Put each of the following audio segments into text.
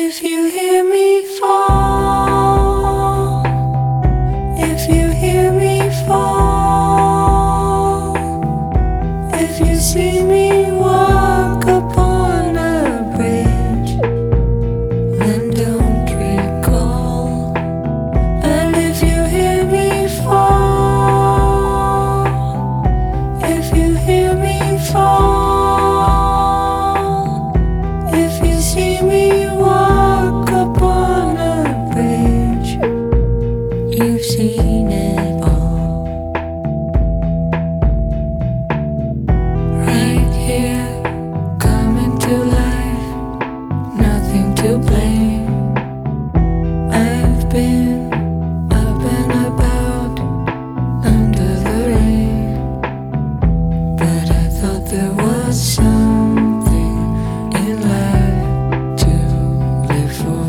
if you hear me fall, if you hear me fall, if you see me walk upon a bridge, then don't recall. And if you hear me fall, if you hear me fall, if you see me walk upon a bridge, you've seen it all. Right here, coming to life, nothing to blame. I've been up and about under the rain, but I thought there was something in life to live for.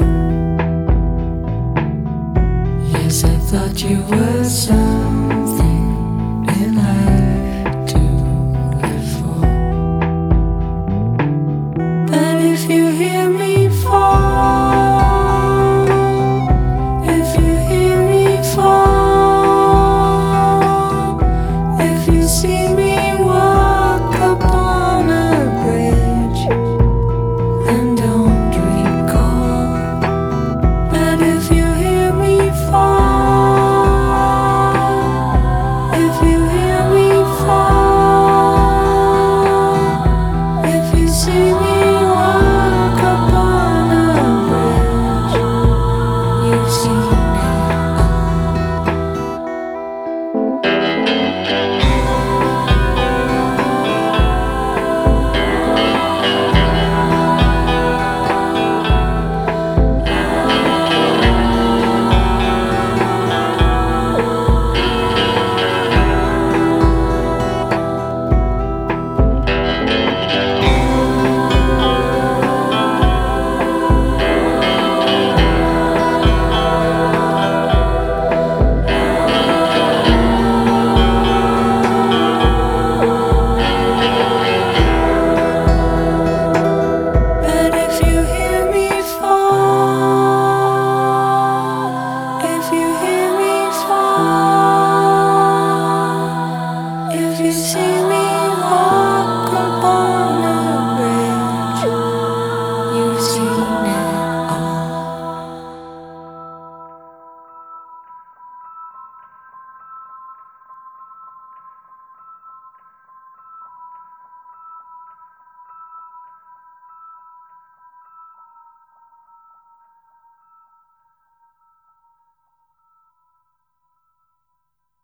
Yes, I thought you were something in life to live for. And if you hear